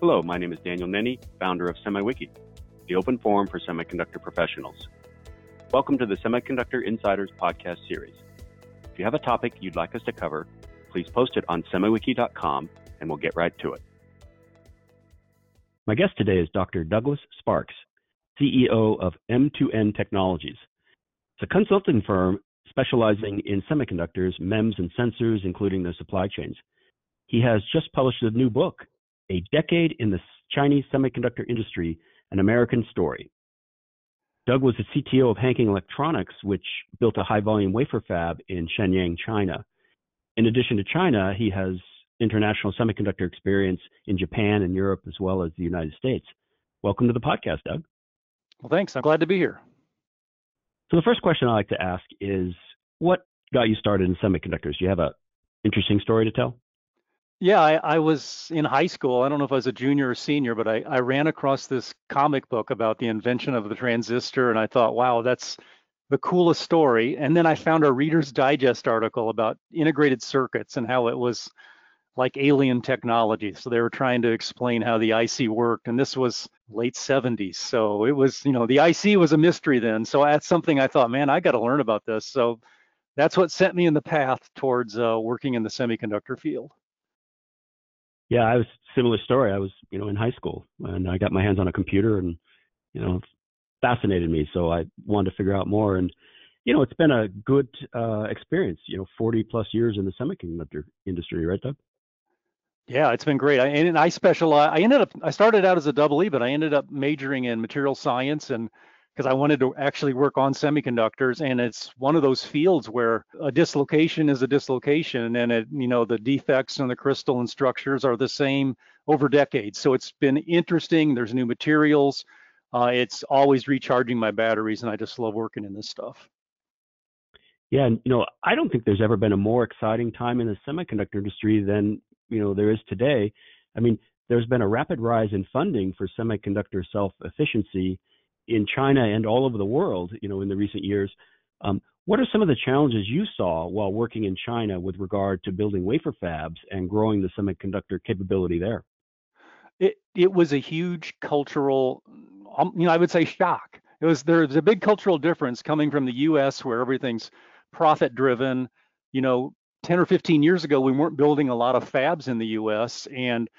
Hello, my name is Daniel Nenny, founder of SemiWiki, the open forum for semiconductor professionals. Welcome to the Semiconductor Insiders podcast series. If you have a topic you'd like us to cover, please post it on semiwiki.com and we'll get right to it. My guest today is Dr. Douglas Sparks, CEO of M2N Technologies. It's a consulting firm specializing in semiconductors, MEMS, and sensors, including their supply chains. He has just published a new book, A Decade in the Chinese Semiconductor Industry, An American Story. Doug was the CTO of Hanking Electronics, which built a high-volume wafer fab in Shenyang, China. In addition to China, he has international semiconductor experience in Japan and Europe, as well as the United States. Welcome to the podcast, Doug. Well, thanks. I'm glad to be here. So the first question I like to ask is, what got you started in semiconductors? Do you have an interesting story to tell? Yeah, I was in high school. I don't know if I was a junior or senior, but I ran across this comic book about the invention of the transistor, and I thought, wow, that's the coolest story. And then I found a Reader's Digest article about integrated circuits and how it was like alien technology. So they were trying to explain how the IC worked, and this was late 70s. So it was, the IC was a mystery then. So that's something I thought, man, I got to learn about this. So that's what sent me in the path towards working in the semiconductor field. Yeah, I was similar story. I was, in high school and I got my hands on a computer and, it fascinated me. So I wanted to figure out more. And, it's been a good experience, 40 plus years in the semiconductor industry, right, Doug? Yeah, it's been great. I specialize. I started out as a double E, but I ended up majoring in material science and because I wanted to actually work on semiconductors. And it's one of those fields where a dislocation is a dislocation and the defects in the crystalline structures are the same over decades. So it's been interesting. There's new materials. It's always recharging my batteries and I just love working in this stuff. Yeah, and I don't think there's ever been a more exciting time in the semiconductor industry than there is today. I mean, there's been a rapid rise in funding for semiconductor self-efficiency in China and all over the world, in the recent years. What are some of the challenges you saw while working in China with regard to building wafer fabs and growing the semiconductor capability there? It was a huge cultural, I would say shock. There's a big cultural difference coming from the U.S. where everything's profit driven. 10 or 15 years ago, we weren't building a lot of fabs in the U.S. And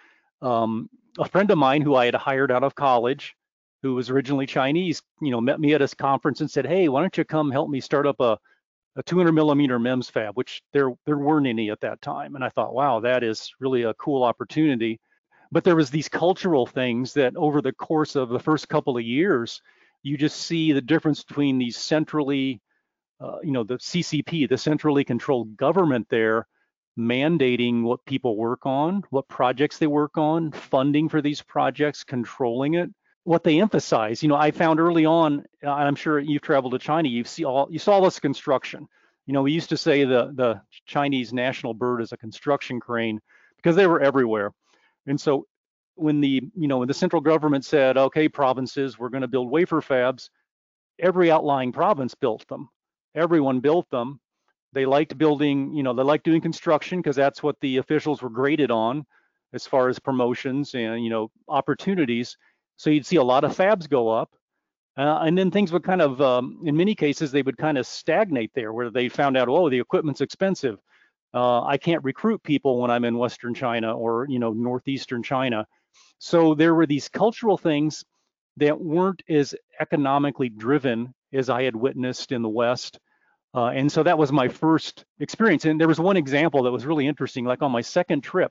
a friend of mine who I had hired out of college, who was originally Chinese, met me at his conference and said, "Hey, why don't you come help me start up a 200 millimeter MEMS fab," which there weren't any at that time. And I thought, wow, that is really a cool opportunity. But there was these cultural things that over the course of the first couple of years, you just see the difference between these centrally the CCP, the centrally controlled government there, mandating what people work on, what projects they work on, funding for these projects, controlling it, what they emphasize. I found early on, and I'm sure you've traveled to China, you saw all this construction. We used to say the Chinese national bird is a construction crane because they were everywhere. And so when when the central government said, okay, provinces, we're going to build wafer fabs, every outlying province built them. Everyone built them. They liked building, they liked doing construction because that's what the officials were graded on as far as promotions and, opportunities. So you'd see a lot of fabs go up. And then things would kind of, in many cases, they would kind of stagnate there where they found out, oh, the equipment's expensive. I can't recruit people when I'm in Western China or, Northeastern China. So there were these cultural things that weren't as economically driven as I had witnessed in the West. And so that was my first experience. And there was one example that was really interesting. Like on my second trip,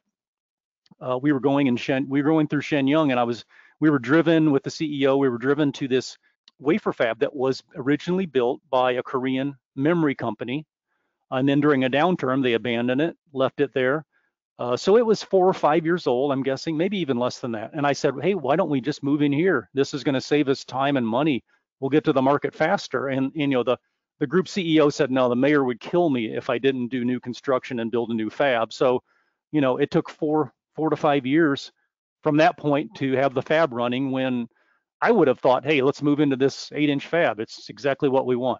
we were going through Shenyang, and we were driven with the CEO. We were driven to this wafer fab that was originally built by a Korean memory company, and then during a downturn, they abandoned it, left it there. So it was 4 or 5 years old, I'm guessing, maybe even less than that. And I said, hey, why don't we just move in here? This is going to save us time and money. We'll get to the market faster. And the group CEO said, no, the mayor would kill me if I didn't do new construction and build a new fab. So, it took 4 to 5 years from that point to have the fab running when I would have thought, hey, let's move into this 8-inch fab. It's exactly what we want.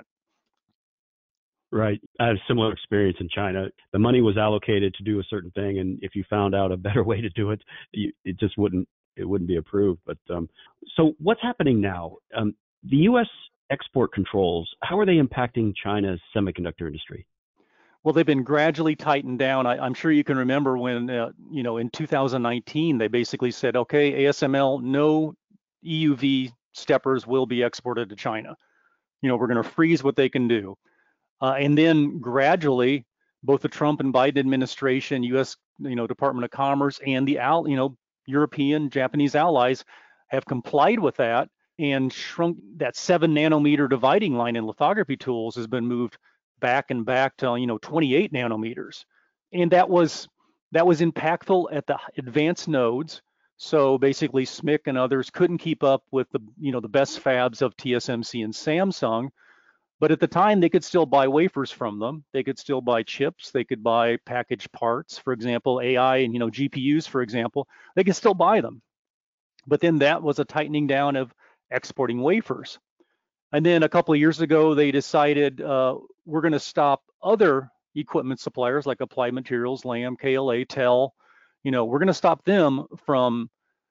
Right. I had a similar experience in China. The money was allocated to do a certain thing, and if you found out a better way to do it, it just wouldn't it wouldn't be approved. But so what's happening now? The U.S. export controls, how are they impacting China's semiconductor industry? Well, they've been gradually tightened down. I'm sure you can remember when, in 2019, they basically said, okay, ASML, no EUV steppers will be exported to China. We're going to freeze what they can do. And then gradually, both the Trump and Biden administration, U.S. Department of Commerce, and the European, Japanese allies have complied with that and shrunk that 7 nanometer dividing line in lithography tools has been moved back to 28 nanometers, and that was impactful at the advanced nodes. So basically, SMIC and others couldn't keep up with the best fabs of TSMC and Samsung. But at the time, they could still buy wafers from them. They could still buy chips. They could buy packaged parts, for example, AI and GPUs, for example. They could still buy them. But then that was a tightening down of exporting wafers. And then a couple of years ago, they decided we're going to stop other equipment suppliers like Applied Materials, Lam, KLA, TEL. We're going to stop them from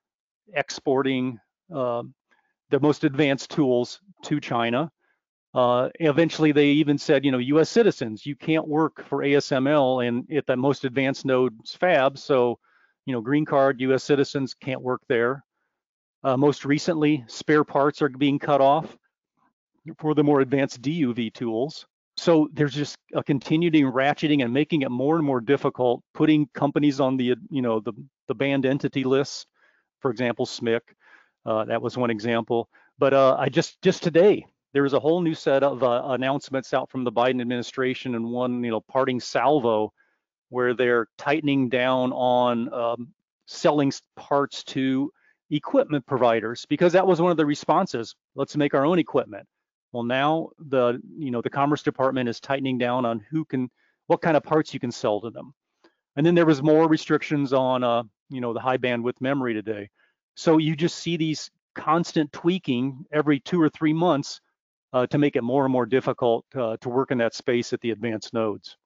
exporting their most advanced tools to China. Eventually, they even said, U.S. citizens, you can't work for ASML and at the most advanced nodes fab. So, green card U.S. citizens can't work there. Most recently, spare parts are being cut off for the more advanced DUV tools. So there's just a continuing ratcheting and making it more and more difficult, putting companies on the banned entity list. For example, SMIC, that was one example. But I just today, there was a whole new set of announcements out from the Biden administration, and one parting salvo where they're tightening down on selling parts to equipment providers, because that was one of the responses. Let's make our own equipment. Well, now the Commerce Department is tightening down on what kind of parts you can sell to them. And then there was more restrictions on the high bandwidth memory today. So you just see these constant tweaking every 2 or 3 months to make it more and more difficult to work in that space at the advanced nodes.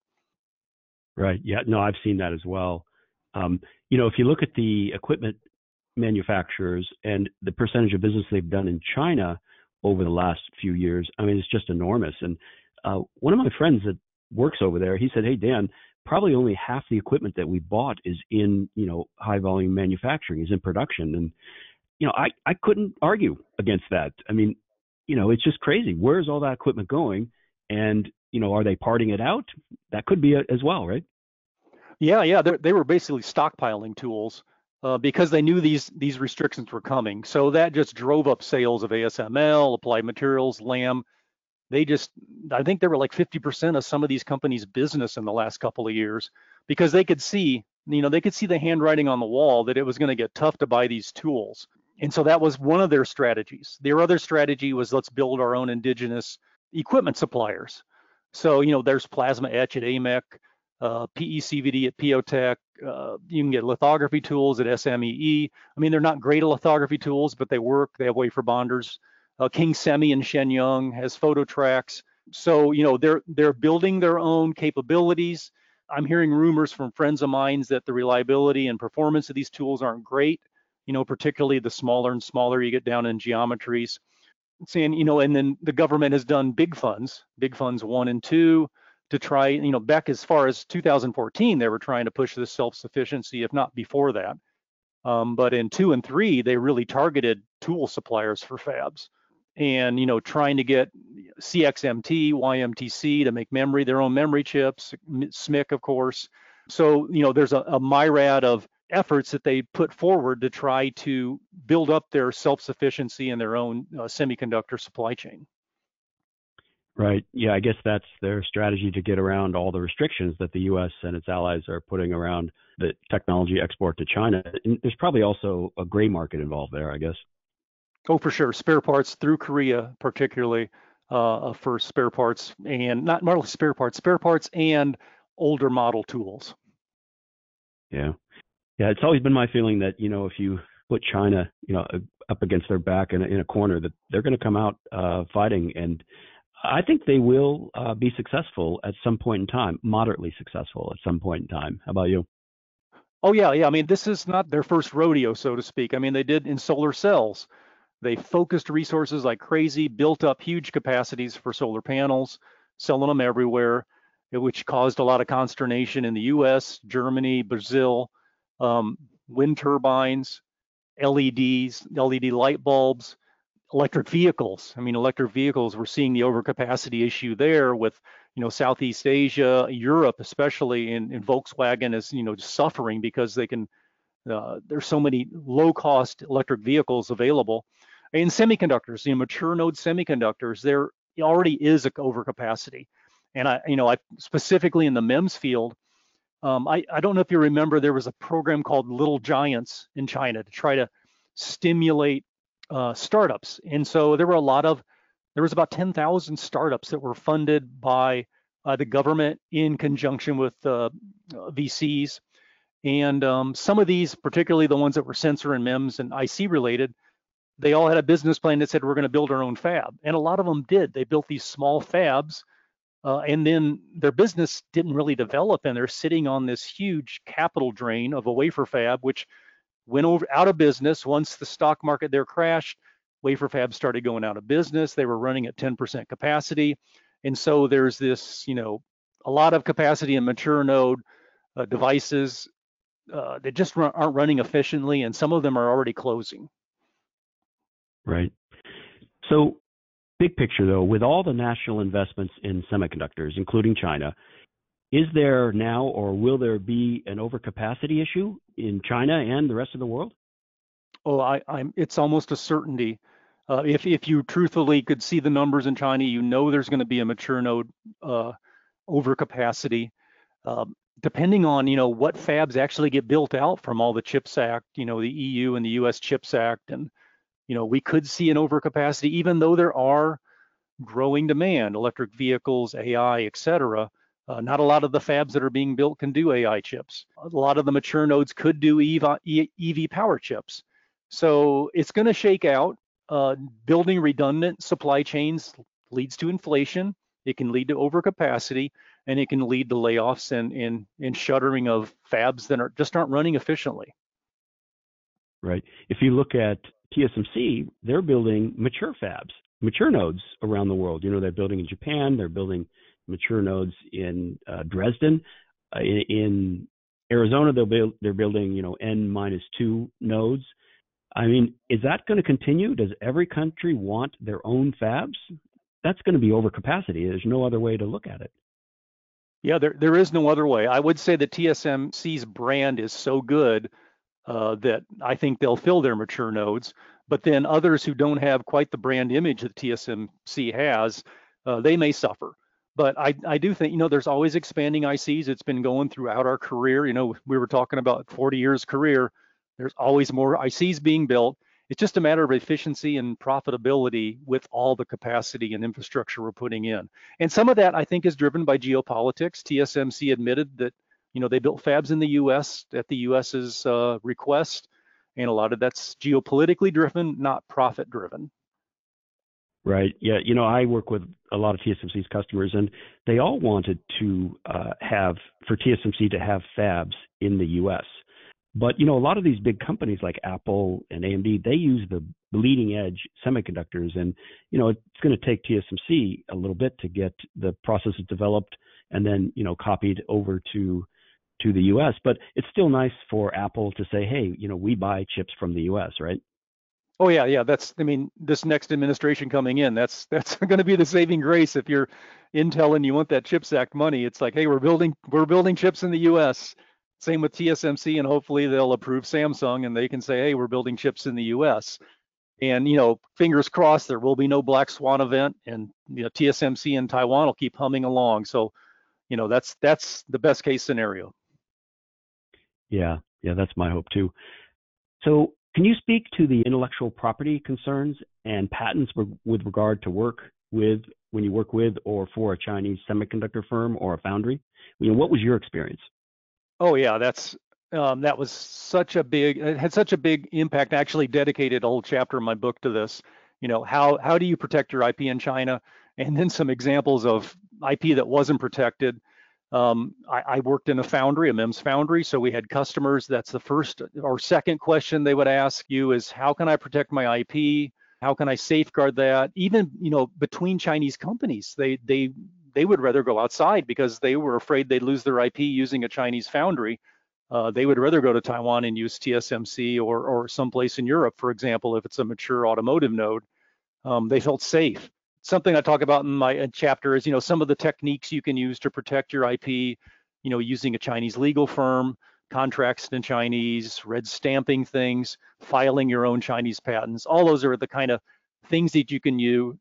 Right. Yeah. No, I've seen that as well. If you look at the equipment manufacturers and the percentage of business they've done in China over the last few years, I mean, it's just enormous. And one of my friends that works over there, he said, "Hey, Dan, probably only half the equipment that we bought is in, high volume manufacturing, is in production." And, I couldn't argue against that. I mean, it's just crazy. Where's all that equipment going? And, are they parting it out? That could be as well, right? Yeah. They were basically stockpiling tools because they knew these restrictions were coming. So that just drove up sales of ASML, Applied Materials, Lam. I think they were like 50% of some of these companies' business in the last couple of years, because they could see, the handwriting on the wall that it was going to get tough to buy these tools. And so that was one of their strategies. Their other strategy was, let's build our own indigenous equipment suppliers. So, there's plasma etch at AMEC, PECVD at Piotech. You can get lithography tools at SMEE. I mean, they're not great lithography tools, but they work. They have wafer bonders. King Semi in Shenyang has PhotoTrax. So, they're building their own capabilities. I'm hearing rumors from friends of mine that the reliability and performance of these tools aren't great, particularly the smaller and smaller you get down in geometries. Saying, and then the government has done big funds 1 and 2, to try, back as far as 2014, they were trying to push this self-sufficiency, if not before that. But in 2 and 3, they really targeted tool suppliers for fabs, and, trying to get CXMT, YMTC to make memory, their own memory chips, SMIC, of course. So, there's a myriad of efforts that they put forward to try to build up their self-sufficiency in their own semiconductor supply chain. Right. Yeah, I guess that's their strategy to get around all the restrictions that the U.S. and its allies are putting around the technology export to China. And there's probably also a gray market involved there, I guess. Oh, for sure. Spare parts through Korea, particularly for spare parts, and not only spare parts and older model tools. Yeah. Yeah, it's always been my feeling that, if you put China, up against their back in a corner, that they're going to come out fighting. And I think they will be successful at some point in time, moderately successful at some point in time. How about you? Oh yeah, yeah. I mean, this is not their first rodeo, so to speak. I mean, they did in solar cells. They focused resources like crazy, built up huge capacities for solar panels, selling them everywhere, which caused a lot of consternation in the US, Germany, Brazil. Um, Wind turbines, LEDs, LED light bulbs, electric vehicles. I mean, electric vehicles, we're seeing the overcapacity issue there with, Southeast Asia, Europe, especially, and Volkswagen is, just suffering because there's so many low cost electric vehicles available. In semiconductors, mature node semiconductors, there already is a overcapacity. And I specifically in the MEMS field, I don't know if you remember, there was a program called Little Giants in China to try to stimulate startups. And so there was about 10,000 startups that were funded by the government in conjunction with VCs. And some of these, particularly the ones that were sensor and MEMS and IC related, they all had a business plan that said we're going to build our own fab. And a lot of them did. They built these small fabs, and then their business didn't really develop, and they're sitting on this huge capital drain of a wafer fab, which went out of business once the stock market there crashed. Wafer fabs started going out of business. They were running at 10% capacity. And so there's this, a lot of capacity in mature node devices that just aren't running efficiently, and some of them are already closing. Right. So, big picture though, with all the national investments in semiconductors, including China, is there now or will there be an overcapacity issue in China and the rest of the world? Oh, it's almost a certainty. If you truthfully could see the numbers in China, there's going to be a mature node overcapacity. Depending on what fabs actually get built out from all the CHIPS Act, the EU and the US CHIPS Act, and we could see an overcapacity, even though there are growing demand, electric vehicles, AI, et cetera. Not a lot of the fabs that are being built can do AI chips. A lot of the mature nodes could do EV power chips. So it's going to shake out. Building redundant supply chains leads to inflation. It can lead to overcapacity, and it can lead to layoffs and shuttering of fabs that aren't running efficiently. Right. If you look at TSMC, they're building mature fabs, mature nodes around the world. They're building in Japan, they're building mature nodes in Dresden. In Arizona, they're building, N-2 nodes. I mean, is that going to continue? Does every country want their own fabs? That's going to be overcapacity. There's no other way to look at it. Yeah, there is no other way. I would say that TSMC's brand is so good that I think they'll fill their mature nodes. But then others who don't have quite the brand image that TSMC has, they may suffer. But I do think, there's always expanding ICs. It's been going throughout our career. We were talking about 40 years career. There's always more ICs being built. It's just a matter of efficiency and profitability with all the capacity and infrastructure we're putting in. And some of that, I think, is driven by geopolitics. TSMC admitted that, they built fabs in the US at the US's request. And a lot of that's geopolitically driven, not profit driven. Right. Yeah. I work with a lot of TSMC's customers, and they all wanted to for TSMC to have fabs in the U.S. But, a lot of these big companies like Apple and AMD, they use the bleeding edge semiconductors. And, it's going to take TSMC a little bit to get the processes developed and then, copied over to the U.S. But it's still nice for Apple to say, hey, we buy chips from the U.S., right? Oh yeah. This next administration coming in, that's going to be the saving grace. If you're Intel and you want that CHIPS Act money, it's like, hey, we're building chips in the U.S. Same with TSMC, and hopefully they'll approve Samsung and they can say, hey, we're building chips in the U.S. And fingers crossed, there will be no black swan event, and TSMC and Taiwan will keep humming along. So, that's the best case scenario. Yeah, that's my hope too. So, can you speak to the intellectual property concerns and patents with regard to when you work with or for a Chinese semiconductor firm or a foundry? What was your experience? Oh yeah, that was it had such a big impact. I actually dedicated a whole chapter in my book to this. How do you protect your IP in China? And then some examples of IP that wasn't protected. I worked in a foundry, a MEMS foundry, so we had customers. That's the first or second question they would ask you is, how can I protect my IP? How can I safeguard that? Even, between Chinese companies, they would rather go outside because they were afraid they'd lose their IP using a Chinese foundry. They would rather go to Taiwan and use TSMC or someplace in Europe, for example, if it's a mature automotive node. They felt safe. Something I talk about in my chapter is, some of the techniques you can use to protect your IP, using a Chinese legal firm, contracts in Chinese, red stamping things, filing your own Chinese patents. All those are the kind of things that you can use.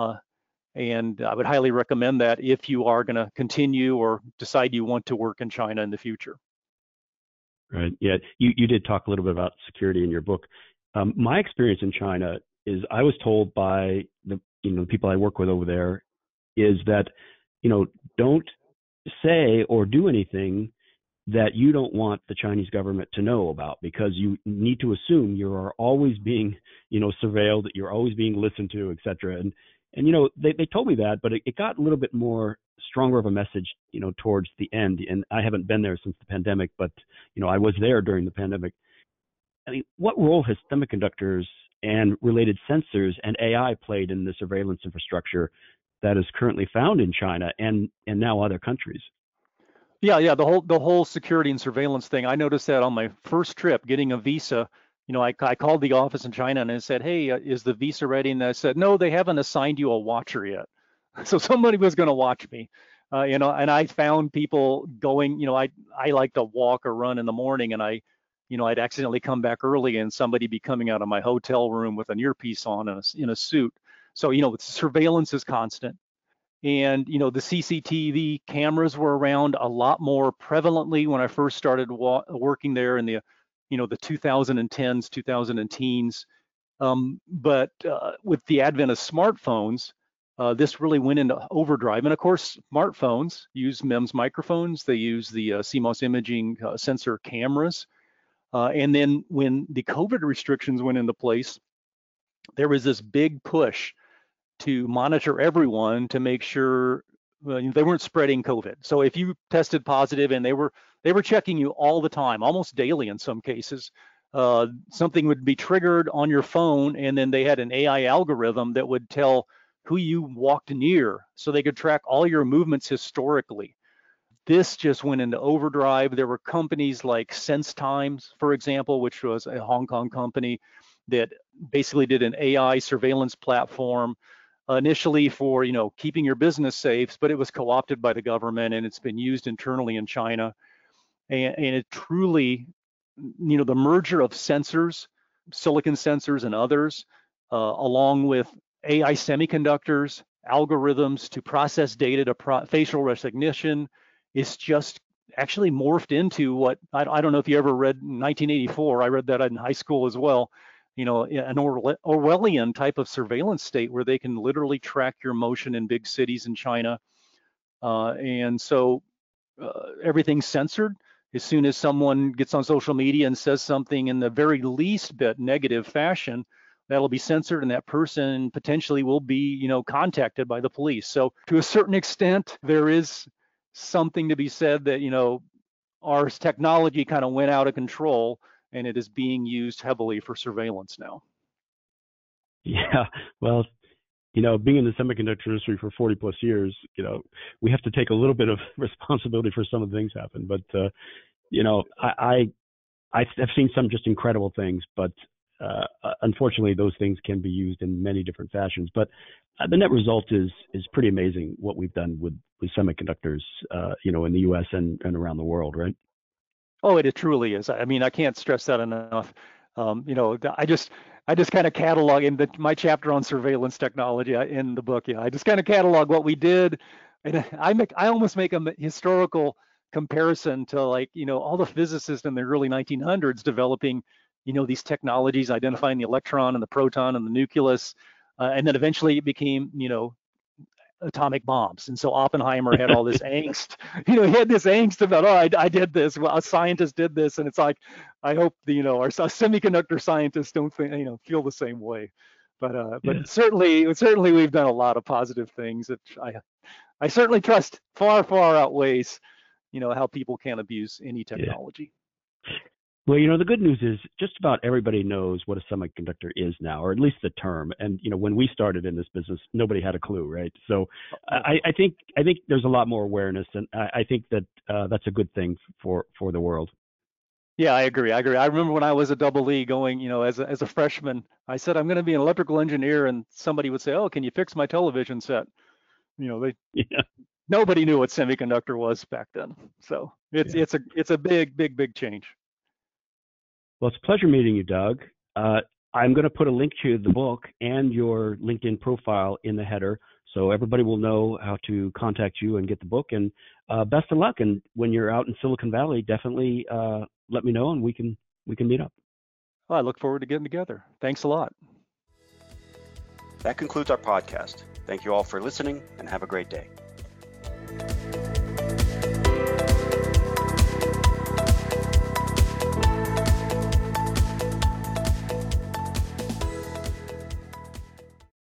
And I would highly recommend that if you are going to continue or decide you want to work in China in the future. Right. Yeah. You did talk a little bit about security in your book. My experience in China is I was told by the people I work with over there is that, don't say or do anything that you don't want the Chinese government to know about, because you need to assume you are always being, surveilled, that you're always being listened to, et cetera. And they told me that, but it got a little bit more stronger of a message, towards the end. And I haven't been there since the pandemic, but, I was there during the pandemic. I mean, what role has semiconductors and related sensors and AI played in the surveillance infrastructure that is currently found in China and now other countries? Yeah, the whole security and surveillance thing. I noticed that on my first trip, getting a visa. I called the office in China and I said, "Hey, is the visa ready?" And they said, "No, they haven't assigned you a watcher yet." So somebody was going to watch me, And I found people going. I like to walk or run in the morning, and I'd accidentally come back early, and somebody be coming out of my hotel room with an earpiece on and in a suit. So surveillance is constant. And the CCTV cameras were around a lot more prevalently when I first started working there in the 2010s, 2010s. But with the advent of smartphones, this really went into overdrive. And of course, smartphones use MEMS microphones. They use the CMOS imaging sensor cameras. And then when the COVID restrictions went into place, there was this big push to monitor everyone to make sure they weren't spreading COVID. So if you tested positive, and they were checking you all the time, almost daily in some cases, something would be triggered on your phone, and then they had an AI algorithm that would tell who you walked near, so they could track all your movements historically. This just went into overdrive. There were companies like SenseTime, for example, which was a Hong Kong company that basically did an AI surveillance platform initially for keeping your business safe, but it was co-opted by the government, and it's been used internally in China. And it truly, the merger of sensors, silicon sensors and others, along with AI semiconductors, algorithms to process data to facial recognition, is just actually morphed into what I don't know if you ever read 1984. I read that in high school as well. An Orwellian type of surveillance state where they can literally track your motion in big cities in China. And so everything's censored. As soon as someone gets on social media and says something in the very least bit negative fashion, that'll be censored, and that person potentially will be, contacted by the police. So to a certain extent, there is something to be said that, our technology kind of went out of control, and it is being used heavily for surveillance now. Yeah, well, being in the semiconductor industry for 40 plus years, we have to take a little bit of responsibility for some of the things happen. But, I've seen some just incredible things, but unfortunately, those things can be used in many different fashions. But the net result is pretty amazing what we've done with semiconductors, in the U.S. and around the world, right? Oh, it truly is. I mean, I can't stress that enough. I just kind of catalog in my chapter on surveillance technology in the book. I just kind of catalog what we did, and I almost make a historical comparison to all the physicists in the early 1900s developing these technologies, identifying the electron and the proton and the nucleus, and then eventually it became atomic bombs. And so Oppenheimer had all this angst. He had this angst about, I did this. Well, a scientist did this, and it's like, I hope our semiconductor scientists don't feel the same way. But certainly we've done a lot of positive things that I certainly trust far outweighs how people can abuse any technology. Well, the good news is just about everybody knows what a semiconductor is now, or at least the term. And when we started in this business, nobody had a clue, right? So I think there's a lot more awareness, and I think that that's a good thing for the world. Yeah, I agree. I remember when I was a double E going, as a freshman, I said I'm going to be an electrical engineer, and somebody would say, "Oh, can you fix my television set?" Nobody knew what semiconductor was back then. So it's a big change. Well, it's a pleasure meeting you, Doug. I'm going to put a link to the book and your LinkedIn profile in the header, so everybody will know how to contact you and get the book. And best of luck. And when you're out in Silicon Valley, definitely let me know, and we can meet up. Well, I look forward to getting together. Thanks a lot. That concludes our podcast. Thank you all for listening, and have a great day.